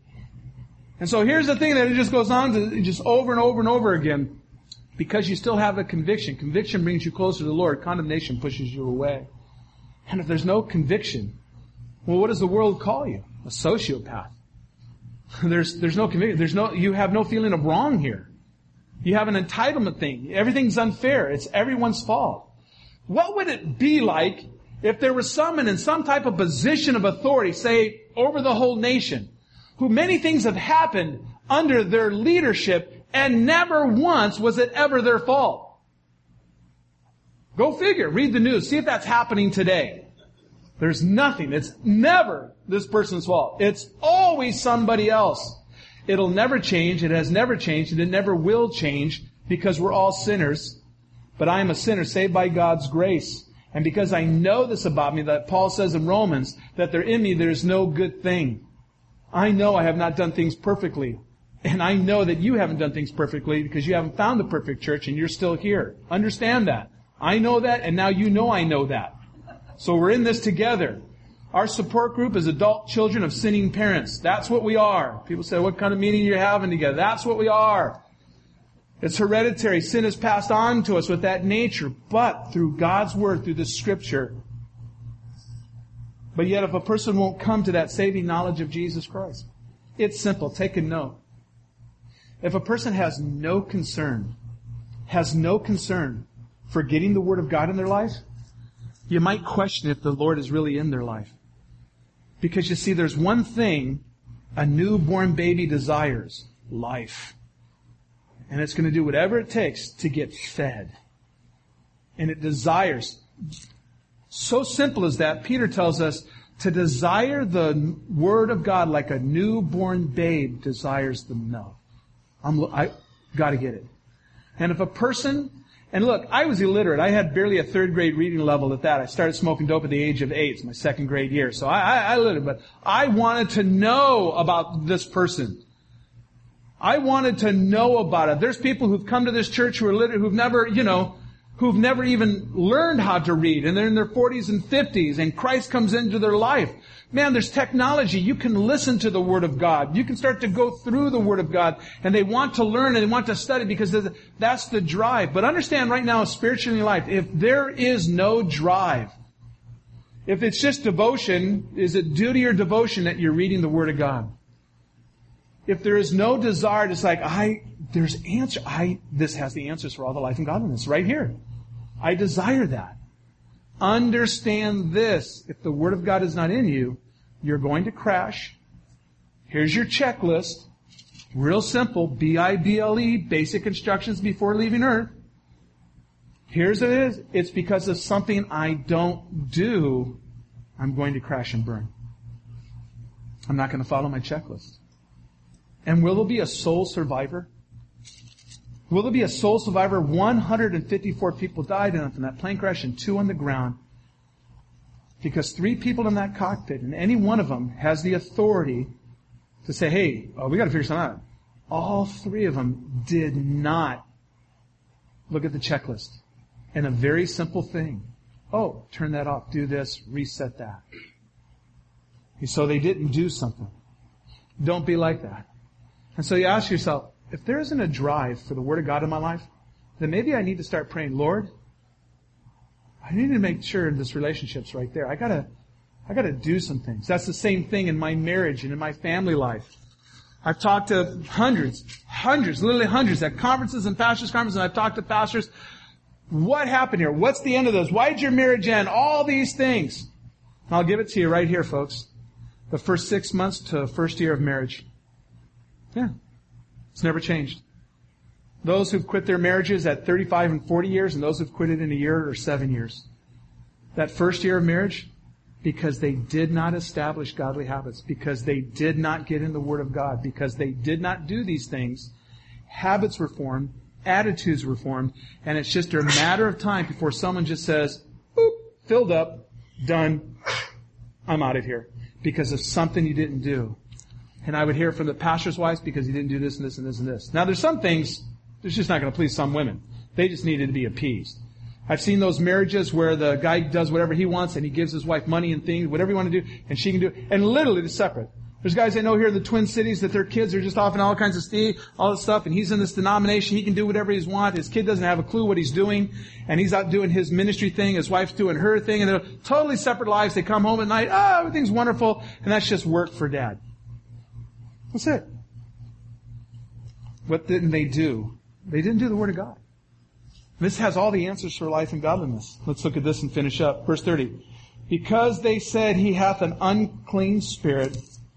A: And so here's the thing that it just goes on to just over and over and over again. Because you still have a conviction. Conviction brings you closer to the Lord. Condemnation pushes you away. And if there's no conviction, well, what does the world call you? A sociopath. There's, there's no conviction. There's no, you have no feeling of wrong here. You have an entitlement thing. Everything's unfair. It's everyone's fault. What would it be like if there was someone in some type of position of authority, say, over the whole nation, who many things have happened under their leadership, and never once was it ever their fault? Go figure. Read the news. See if that's happening today. There's nothing. It's never this person's fault. It's always somebody else. It'll never change. It has never changed. And it never will change because we're all sinners. But I am a sinner saved by God's grace. And because I know this about me, that Paul says in Romans, that there in me there is no good thing. I know I have not done things perfectly. And I know that you haven't done things perfectly because you haven't found the perfect church and you're still here. Understand that. I know that, and now you know I know that. So we're in this together. Our support group is adult children of sinning parents. That's what we are. People say, what kind of meeting are you having together? That's what we are. It's hereditary. Sin is passed on to us with that nature, but through God's Word, through the Scripture. But yet if a person won't come to that saving knowledge of Jesus Christ, it's simple. Take a note. If a person has no concern, has no concern for getting the Word of God in their life, you might question if the Lord is really in their life. Because you see, there's one thing a newborn baby desires: life. And it's going to do whatever it takes to get fed. And it desires. So simple as that, Peter tells us to desire the Word of God like a newborn babe desires the milk. I'm, I got to get it. And if a person, and look, I was illiterate. I had barely a third grade reading level at that. I started smoking dope at the age of eight. It's my second grade year. So I, I, I literally, but I wanted to know about this person. I wanted to know about it. There's people who've come to this church who are literate, who've never, you know, who've never even learned how to read, and they're in their forties and fifties, and Christ comes into their life. Man, there's technology. You can listen to the Word of God. You can start to go through the Word of God, and they want to learn and they want to study because that's the drive. But understand right now, spiritually in life, if there is no drive, if it's just devotion, is it duty or devotion that you're reading the Word of God? If there is no desire, it's like, I, there's answer, I, this has the answers for all the life and godliness right here. I desire that. Understand this. If the Word of God is not in you, you're going to crash. Here's your checklist. Real simple. B I B L E. Basic instructions before leaving earth. Here's what it is. It's because of something I don't do, I'm going to crash and burn. I'm not going to follow my checklist. And will there be a soul survivor? Will there be a soul survivor? one hundred fifty-four people died in that plane crash and two on the ground. Because three people in that cockpit, and any one of them has the authority to say, hey, oh, we got to figure something out. All three of them did not look at the checklist. And a very simple thing. Oh, turn that off, do this, reset that. So they didn't do something. Don't be like that. And so you ask yourself, if there isn't a drive for the Word of God in my life, then maybe I need to start praying, Lord, I need to make sure this relationship's right there. I gotta, I gotta do some things. That's the same thing in my marriage and in my family life. I've talked to hundreds, hundreds, literally hundreds at conferences and pastors' conferences, and I've talked to pastors. What happened here? What's the end of this? Why did your marriage end? All these things. And I'll give it to you right here, folks. The first six months to first year of marriage. Yeah. It's never changed. Those who've quit their marriages at thirty-five and forty years, and those who've quit it in a year or seven years. That first year of marriage, because they did not establish godly habits, because they did not get in the Word of God, because they did not do these things, habits were formed, attitudes were formed, and it's just a matter of time before someone just says, boop, filled up, done, I'm out of here, because of something you didn't do. And I would hear from the pastor's wives because he didn't do this and this and this and this. Now there's some things, it's just not going to please some women. They just needed to be appeased. I've seen those marriages where the guy does whatever he wants and he gives his wife money and things, whatever you want to do, and she can do it. And literally they're separate. There's guys I know here in the Twin Cities that their kids are just off in all kinds of steam, all this stuff, and he's in this denomination. He can do whatever he wants. His kid doesn't have a clue what he's doing, and he's out doing his ministry thing. His wife's doing her thing, and they're totally separate lives. They come home at night, oh, everything's wonderful, and that's just work for dad. That's it. What didn't they do? They didn't do the Word of God. This has all the answers for life and godliness. Let's look at this and finish up. Verse thirty. Because they said he hath an unclean spirit,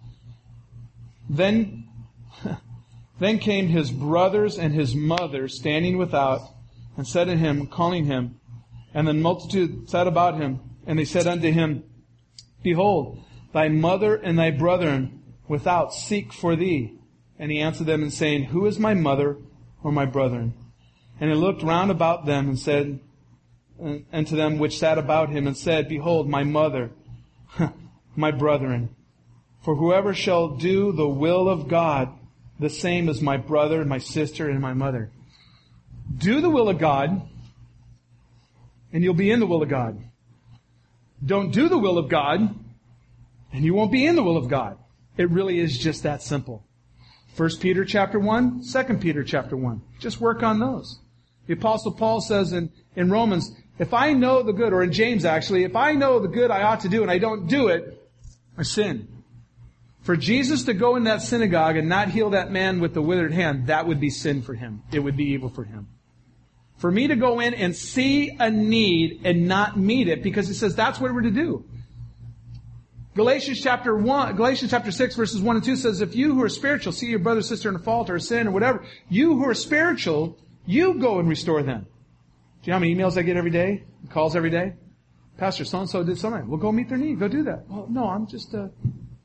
A: then, then came his brothers and his mother standing without, and said to him, calling him, and the multitude sat about him, and they said unto him, Behold, thy mother and thy brethren without seek for thee. And he answered them and saying, Who is my mother or my brethren? And he looked round about them and said, and to them which sat about him, and said, Behold, my mother, my brethren. For whoever shall do the will of God, the same as my brother and my sister and my mother. Do the will of God, and you'll be in the will of God. Don't do the will of God, and you won't be in the will of God. It really is just that simple. First Peter chapter one, Second Peter chapter one. Just work on those. The Apostle Paul says in, in Romans, if I know the good, or in James actually, if I know the good I ought to do and I don't do it, I sin. For Jesus to go in that synagogue and not heal that man with the withered hand, that would be sin for him. It would be evil for him. For me to go in and see a need and not meet it, because he says that's what we're to do. Galatians chapter one, Galatians chapter six verses one and two says, if you who are spiritual see your brother or sister in a fault or a sin or whatever, you who are spiritual, you go and restore them. Do you know how many emails I get every day? Calls every day? Pastor so-and-so did something. Well, go meet their need. Go do that. Well, no, I'm just, uh,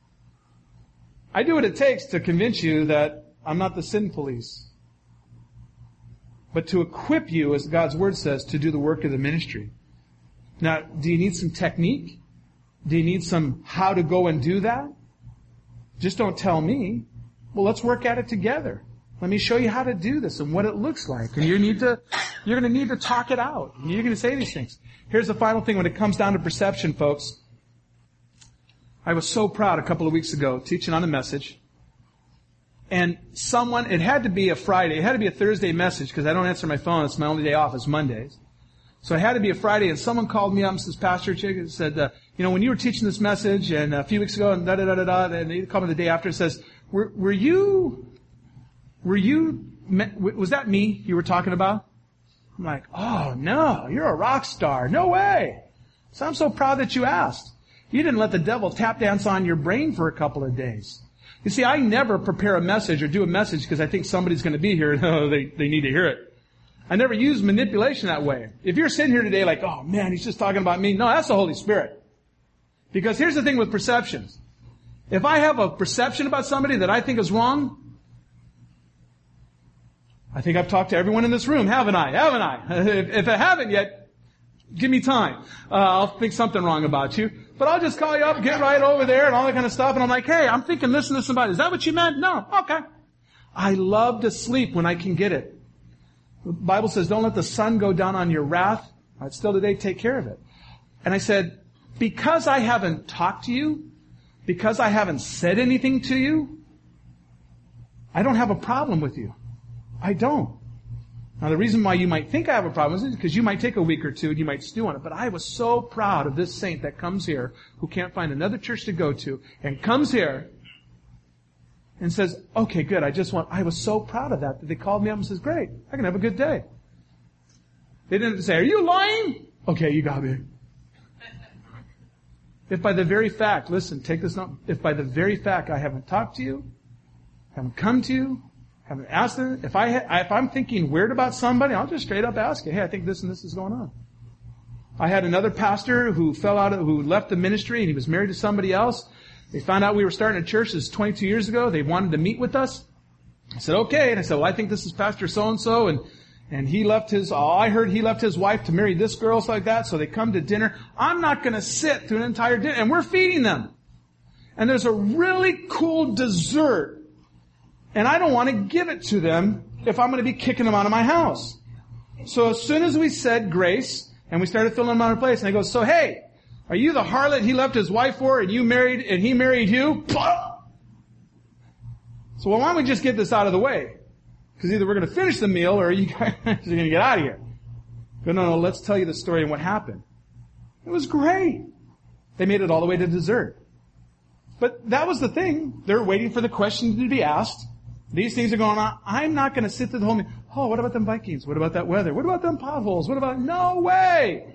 A: I do what it takes to convince you that I'm not the sin police. But to equip you, as God's Word says, to do the work of the ministry. Now, do you need some technique? Do you need some how to go and do that? Just don't tell me. Well, let's work at it together. Let me show you how to do this and what it looks like. And you need to, you're going to need to talk it out. You're going to say these things. Here's the final thing when it comes down to perception, folks. I was so proud a couple of weeks ago teaching on a message. And someone, it had to be a Friday, it had to be a Thursday message because I don't answer my phone. It's my only day off. It's Mondays. So it had to be a Friday, and someone called me up and says, Pastor Chick, and said, uh, you know, when you were teaching this message, and a few weeks ago, and da-da-da-da-da, and they called me the day after and says, were, were you, were you, was that me you were talking about? I'm like, oh, no, you're a rock star. No way. So I'm so proud that you asked. You didn't let the devil tap dance on your brain for a couple of days. You see, I never prepare a message or do a message because I think somebody's going to be here and oh, they, they need to hear it. I never use manipulation that way. If you're sitting here today like, oh man, he's just talking about me. No, that's the Holy Spirit. Because here's the thing with perceptions. If I have a perception about somebody that I think is wrong, I think I've talked to everyone in this room, haven't I? Haven't I? If, if I haven't yet, give me time. Uh, I'll think something wrong about you. But I'll just call you up, get right over there and all that kind of stuff. And I'm like, hey, I'm thinking this and this about it. Is that what you meant? No. Okay. I love to sleep when I can get it. The Bible says, don't let the sun go down on your wrath. Right, still today, take care of it. And I said, because I haven't talked to you, because I haven't said anything to you, I don't have a problem with you. I don't. Now, the reason why you might think I have a problem is because you might take a week or two and you might stew on it. But I was so proud of this saint that comes here who can't find another church to go to and comes here and says, okay, good, I just want, I was so proud of that that they called me up and says, great, I can have a good day. They didn't say, are you lying? Okay, you got me. If by the very fact, listen, take this note, if by the very fact I haven't talked to you, haven't come to you, haven't asked them, if I ha- if I'm thinking weird about somebody, I'll just straight up ask you, hey, I think this and this is going on. I had another pastor who fell out of, who left the ministry and he was married to somebody else. They found out we were starting a church. This is twenty-two years ago. They wanted to meet with us. I said, okay. And I said, well, I think this is Pastor so-and-so. And, and he left his, oh, I heard he left his wife to marry this girl, so like that. So they come to dinner. I'm not going to sit through an entire dinner. And we're feeding them. And there's a really cool dessert. And I don't want to give it to them if I'm going to be kicking them out of my house. So as soon as we said grace, and we started filling them out of place, and I go, so hey, are you the harlot he left his wife for, and you married, and he married you? So well, why don't we just get this out of the way? Because either we're going to finish the meal, or you guys are going to get out of here. But no, no, let's tell you the story and what happened. It was great. They made it all the way to dessert. But that was the thing. They're waiting for the question to be asked. These things are going on. I'm not going to sit through the whole meal. Oh, what about them Vikings? What about that weather? What about them potholes? What about... No way!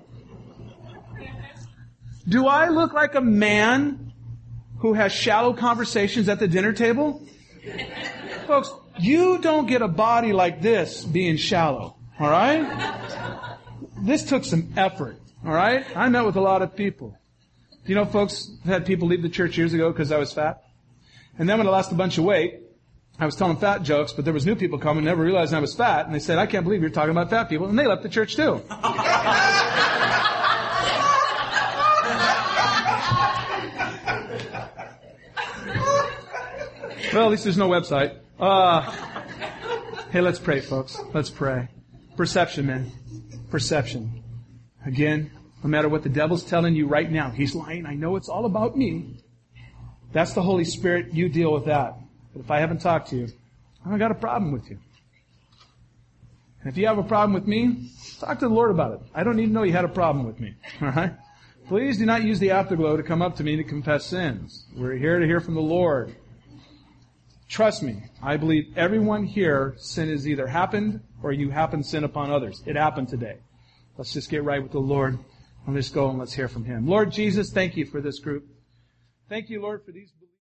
A: Do I look like a man who has shallow conversations at the dinner table? Folks, you don't get a body like this being shallow. All right? This took some effort. All right? I met with a lot of people. Do you know, folks, I've had people leave the church years ago because I was fat. And then when I lost a bunch of weight, I was telling fat jokes, but there was new people coming, never realized I was fat, and they said, I can't believe you're talking about fat people, and they left the church too. Well, at least there's no website. Uh, hey, let's pray, folks. Let's pray. Perception, man. Perception. Again, no matter what the devil's telling you right now, he's lying. I know it's all about me. That's the Holy Spirit. You deal with that. But if I haven't talked to you, I haven't got a problem with you. And if you have a problem with me, talk to the Lord about it. I don't need to know you had a problem with me. All right? Please do not use the afterglow to come up to me to confess sins. We're here to hear from the Lord. Trust me, I believe everyone here, sin has either happened or you happen to sin upon others. It happened today. Let's just get right with the Lord and let's go and let's hear from Him. Lord Jesus, thank you for this group. Thank you, Lord, for these